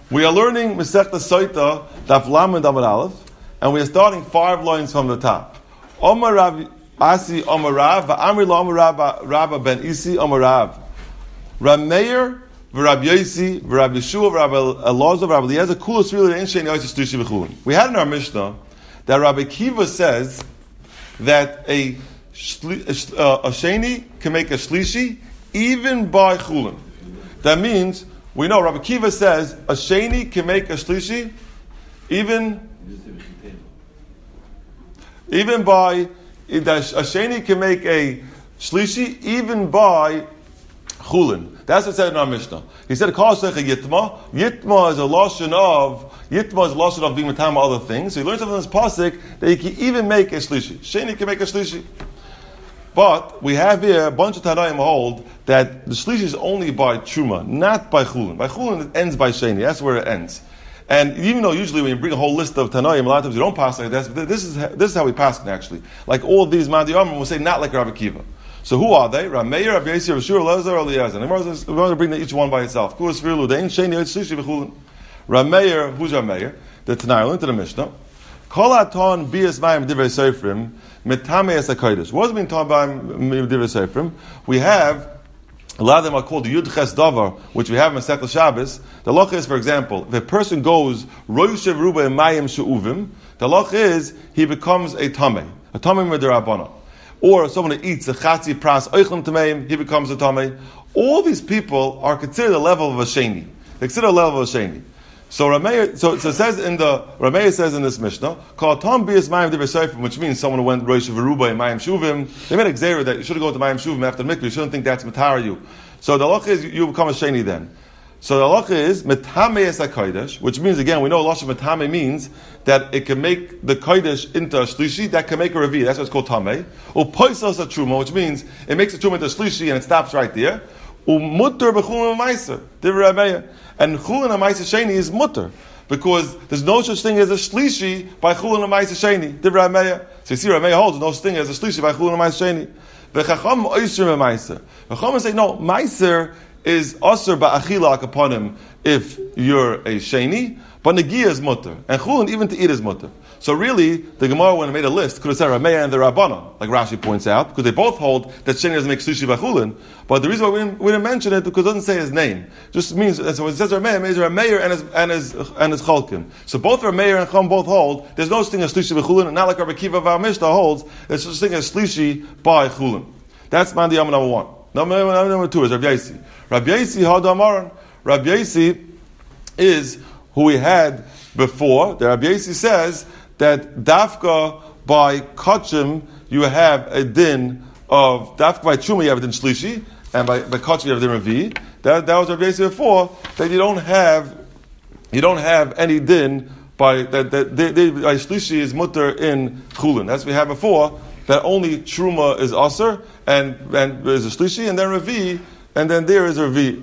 We are learning Masechta Soita, Daf Lamed Amud Aleph, and we are starting 5 lines from the top. Omar Rav Asi Omar Rav, V'amri Lo Omar Rabba ben Isi Omar Rav. Rav Meir, V'Rab Yosi, V'Rab Yeshua, V'Rab Elazar, V'Rab Eliezer, Kulos Rili Ein Shein Yosi Shlishi V'Chulin. We had in our Mishnah that Rabbi Kiva says that a Sheni can make a Shlishi even by Chulin. That means, we know Rabbi Kiva says a Sheni can make a Shlishi even by, a Sheni can make a Shlishi even by Chulin. That's what it said in our Mishnah. He said, Yitma. Yitma is a lashon of being matama other things. So he learns from this pasuk that he can even make a Shlishi. Sheni can make a Shlishi. But we have here a bunch of Tanaim hold that the Shlishi is only by Truma, not by Chulin. By Chulin it ends by Sheni. That's where it ends. And even though usually when you bring a whole list of Tanaim, a lot of times you don't pass like that. This is how we pass it actually. Like all of these Madi Amrim, we'll say not like Rabbi Kiva. So who are they? Rav Meir, Rabbi Yosi, Rav Yeshua, Elazar, Eliezer. And we're going to bring each one by itself. Kulas Rilu, Dein Sheni Shlishi V'Chulin. Rav Meir, who's Rav Meir? The Tanai, into the Mishnah. Kol Aton Bias Mayim Divrei Seifrim Metame Es HaKodesh. What does it mean Ton Mayim Divrei Seifrim? We have a lot of them are called the Yud Ches Davar, which we have in Masechta Shabbos. The halacha is, for example, if a person goes Roishev Ruba Mayim She'uvim, the halacha is he becomes a Tameh Midirabana. Or someone who eats a Chatzi Pras Oichlim Tameim, he becomes a Tameh. All these people are considered a level of a Sheni. They consider a level of a Sheni. So Rameir, so it says Rameir says in this Mishnah, Kol Tom Bias Mayim Divrei Seifrim, which means someone who went Rosh V'Ruba and Mayim Shuvim. They made a gzeira that you shouldn't go to Mayim Shuvim after the mikveh. You shouldn't think that's matara you. So the halacha is you become a sheni then. So the halacha is metame es hakodesh, which means again we know lashon metame means that it can make the kodesh into a shlishi, that can make a revi. That's what it's called tameh. Or poisas a truma, which means it makes a truma into a shlishi and it stops right there. Mutter b'chulin ma'aser divrei Rameir. And Chulin HaMaisa Sheni is mutter, because there's no such thing as a Shlishi by Chulin HaMaisa Sheni. Divrei Rameir. So you see, Rameir holds no such thing as a Shlishi by Chulin HaMaisa Sheni. V'chacham oiser me'maiser. V'chacham say, no, maiser is aser ba'achilak upon him if you're a Sheni, but Negiah is mutter. And Chulin, even to eat, is mutter. So really, the Gemara, when it made a list, could have said Rameir and the Rabbana, like Rashi points out, because they both hold that Sheni doesn't make Shlishi by Chulin. But the reason why we didn't mention it, because it doesn't say his name. It just means, so when it says Rameir, it means Rameir and his Chalkim. So both Rameir and Chum both hold, there's no such thing as Shlishi by Chulin, and not like Rabbi Kiva of our Mishnah holds, there's such thing as Shlishi by Chulin. That's Mandi Yama number 1. Number 2 is Rabbi Yosi. Rabbi Yosi Hadamaran. Rabbi Yosi is who we had before. The Rabbi Yosi says that Dafka by Kachim you have a din of Dafka by Chuma you have a din Shlishi, and by Kachim you have a din Revi. That was Rabbi Yosi before, that you don't have any din by that by Shlishi is mutter in Chulin. That's what we had before, that only Truma is Aser and is a Shlishi, and then Revi, and then there is Revi.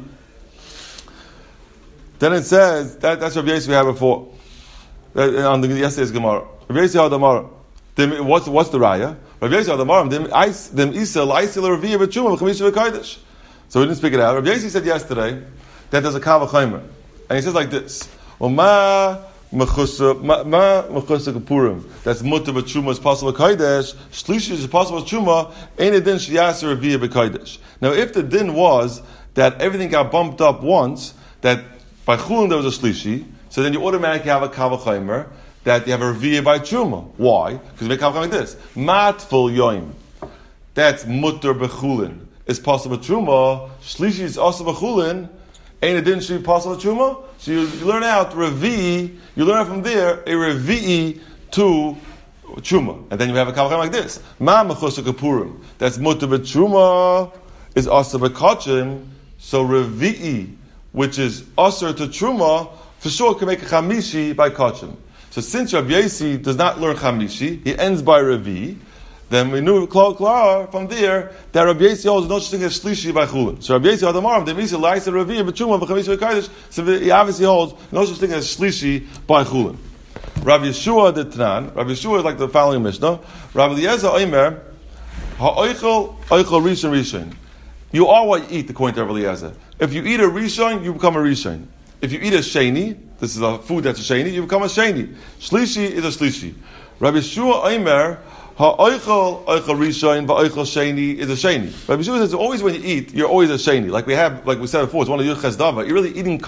Then it says that's Rabbi Yosi we had before. On the yesterday's Gemara. Rabbi Yosi Hadamar. What's the raya? Rabbi Yosi Hadamar. Dem Isa L'Aisel Revi'ah B'Tshuma B'Chamisha B'Kodesh. So we didn't speak it out. Rabbi Yosi said yesterday that there's a Kal V'Chaimer, and he says like this: Ma Mechusa Kapurim. That's Mutter B'Tshuma is possible Kodesh. Shlishi is possible Tshuma. Ain't a din Sheyaseh Revi'ah B'Kodesh. Now, if the din was that everything got bumped up once, that by Chulin there was a Shlishi. So then you automatically have a Kavachaimer that you have a Revi'ah by Truma. Why? Because you make Kavachaimer like this. Matful Yoim. That's Mutter B'Chulin. It's possible Truma. Shlishi is also B'Chulin. Ain't it didn't be possible Truma? So you learn out Revi'ah. You learn out from there a Revi'ah to Truma. And then you have a Kavachaimer like this. Ma Mechusa Kapurim. That's Mutter B'Truma. Is also B'Kachim. So Revi'ah, which is Aser to Truma, for sure can make a Chamishi by Kachim. So since Rabbi Yosi does not learn Chamishi, he ends by Revi, then we knew clear from there that Rabbi Yosi holds no such thing as Shlishi by Chulin. So Rabbi Yosi Hadamarim, the Misa Laisa Revi, but Chuma, Chamishi by Kodesh, so he obviously holds no such thing as Shlishi by Chulin. Rabbi Yeshua the Tanan, Rabbi Yeshua is like the following Mishnah, Rabbi Eliezer Omer, Ha'oichel Rishon Rishon. You are what you eat, according to Rabbi Eliezer. If you eat a Rishon, you become a Rishon. If you eat a Sheni, this is a food that's a sheni, you become a sheni. Shlishi is a shlishi. Rabbi Yeshua Omer, ha'oichel rishon va'oichel sheni is a sheni. Rabbi Yeshua says always when you eat, you're always a sheni. Like we said before, it's one of Yuchas Dava. You're really eating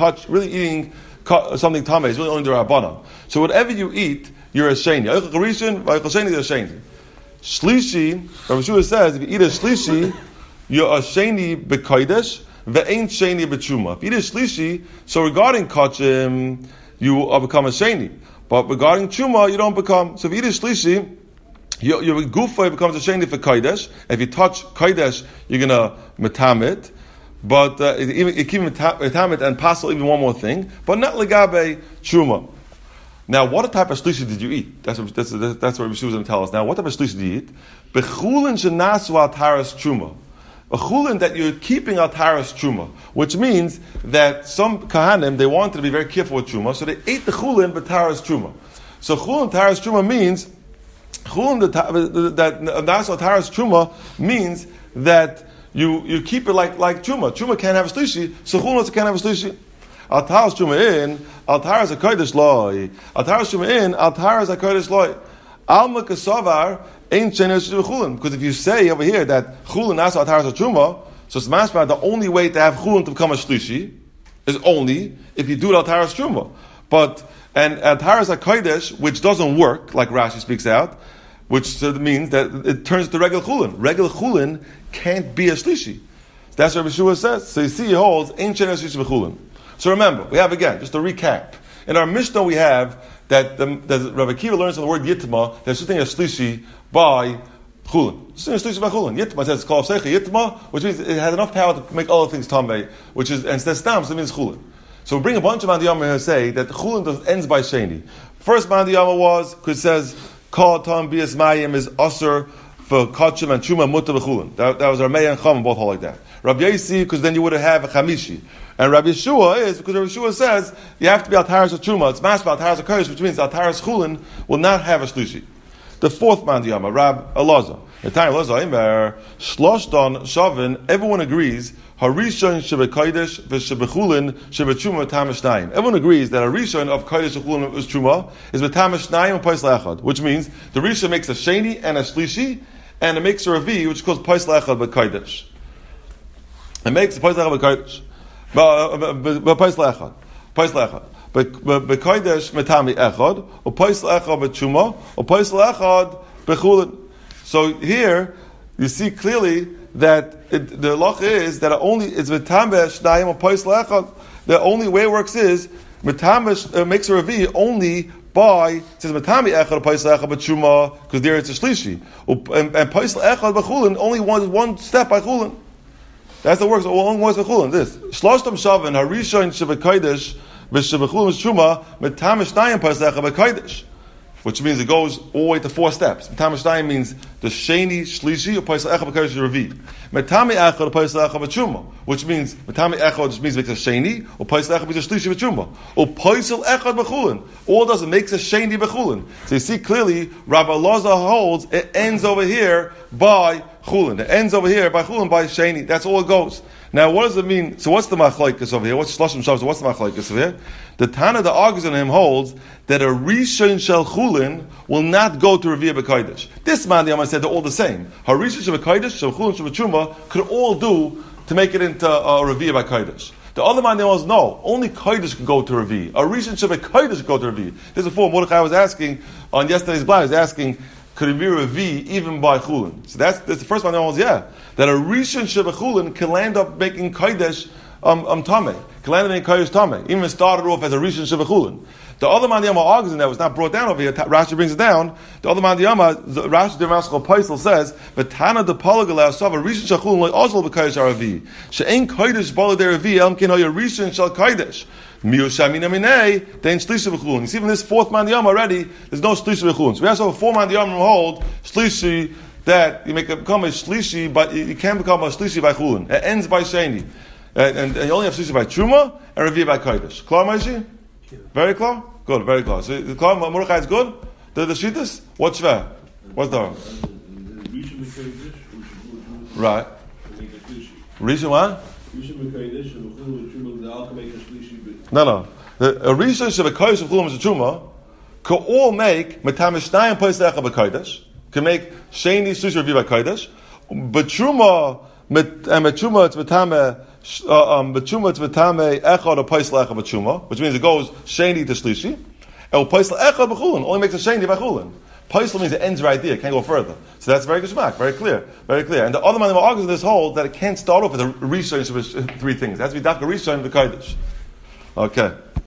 something tameh. It's really only the Rabbanan. So whatever you eat, you're a sheni. Oichel rishon va'oichel sheni is a sheni. Shlishi, Rabbi Yeshua says, if you eat a shlishi, you're a sheni b'kodesh. Ve'ain sheni b'tshuma. If you eat a shlishi, so regarding kachim, you become a sheni. But regarding tshuma, you don't become. So if you eat a shlishi, your gufa becomes a sheni for kodesh. If you touch kodesh, you're gonna metamit. But it keep metamit and passel even one more thing. But not legabe tshuma. Now, what type of shlishi did you eat? That's what Rabbi Yeshua was going to tell us. Now, what type of shlishi did you eat? Bechulin shenasu al taras tshuma. A chulin that you're keeping al taras truma, which means that some kahanim, they wanted to be very careful with truma, so they ate the chulin but taras truma. So chulin taras truma means chulin that nasu al taras truma means that you keep it like truma. Truma can't have a shlishi, so chulin also can't have a shlishi. Al taras truma in, al taras a kodesh loy. Al taras truma in, al taras a kodesh loy. Alma kasavar. Because if you say over here that chulin nasa ataras truma, so it's mashma the only way to have chulin to become a shlishi is only if you do it ataras truma. But and ataras hakodesh, which doesn't work, like Rashi speaks out, which means that it turns to regular chulin. Regular chulin can't be a shlishi. That's what Rabbi Yeshua says. So you see, he holds ain't shenas shlishi b'chulin. So remember, we have again just to recap. In our Mishnah, we have that Rabbi Akiva learns from the word yitma that something is shlishi by chulin. Something is shlishi by chulin. Yitma says kol seicha yitma, which means it has enough power to make all the things tamei, which is and says stam, so it means chulin. So we bring a bunch of mandiyama here and say that chulin ends by sheni. First mandiyama was because it says kol tam bias mayim is usher for kachim and truma mutar b'chulin. That was our Meir and Chum both hold like that. Rabbi Yossi because then you would have a chamishi. And Rabbi Yeshua is because Rabbi Yeshua says you have to be al-taras of truma. It's mashma al-taras of kodesh, which means al-taras chulin will not have a shlishi. The fourth mandiyama, Rab Elazar. The time Elazar Imer shloshton shavin. Everyone agrees harishon shebekodesh v'shebechulin shebetruma tamashnayim. Everyone agrees that a rishon of kodesh chulin is truma is b'tamashnayim and paisel echad, which means the rishon makes a sheni and a shlishi, and it makes a revi, which is called paisel echad b'kodesh. It makes a paisel echad b'kodesh. Paisel echad. B'kodesh metami echad, or paisel echad b'tshuma, or paisel echad b'chulin. So here you see clearly that the loch is that it's metamesh shnayim or paisel echad. The only way it works is metamesh makes a revi only by it says metami echad or paisel echad b'tshuma because there it's a shlishi, and paisel echad b'chulin only one step by chulin. That's the works. Only one by chulin. This shloshtam shavin harishon shebekodesh v'shebechulin v'tshuma metamesh shnayim paisel echad b'kodesh. Which means it goes all the way to 4 steps. Metame Shnayim means the Sheni, Shlishi, or Paisel Echad B'Kodesh Revi. Metame Echad, or Paisel Echad B'Tshuma. Which means, Metame Echad just means it makes a Sheni, or Paisel Echad means a Shlishi B'Tshuma. Or Paisel Echad B'Chulin. All it does, it makes a Sheni B'Chulin. So you see clearly, Rabbi Elazar holds, it ends over here by Chulin. It ends over here by Chulin, by Sheni. That's all it goes. Now, what does it mean? So what's the machlokes over here? What's Shloshim Shav? So what's the machlokes over here? The Tana, the argues on him, holds that a Rishon Shel Chulin will not go to Revi'ah B'Kodesh. This man, the Yama said, they're all the same. Harishon Shel B'Kodesh, Shel Chulin, Shel B'Tshuma could all do to make it into Revi'ah B'Kodesh. The other man, the was no, only Kodesh can go to Revi'ah. A Rishon Shel B'Kodesh can go to Revi'ah. This is before Mordechai was asking, on yesterday's blog, he was asking, could it be Revi even by Chulin? So that's the first one that was, yeah. That a Rishon Shel B'Chulin can land up making Kodesh Tameh. Can land up making Kodesh Tameh. Even started off as a Rishon Shel B'Chulin. The other Mandiyama argues in that was not brought down over here. Rashi brings it down. The other Mandiyama, Rashi Demaskal Paisel says, "V'tana de Palagala Sav a Rishon Shel Chulin like also b'Kodesh Aravi. She'ain Kodesh Bala der Ravi Elm Ken Hoya Rishon Shel Kodesh." You see, even this fourth mandiyam already, there's no shlishi b'chulin. So we have 4 mandiyam hold shlishi that you become a shlishi, but you can't become a shlishi by chulin. It ends by sheni, and you only have shlishi by truma and revi by kodesh. Klar, Maishi? Very klar. Good, very klar. So klar, Mordechai is good. The shittas. What's shver? What's the right? Rishon what? No. a research of a kodesh of chulin truma could all make metamishnayim poislecha b'kodesh, can make sheni sushi review by kodesh, but truma truma it's metame truma it's metame echad or poislecha b'truma, which means it goes sheni to shlishi, and poislecha b'chulin only makes a sheni by chulin. Poisle means it ends right there, it can't go further. So that's very geschmack, very clear. And the other man argues in this hold that it can't start off with a research of three things. It has to be dafka research of the kodesh. Okay.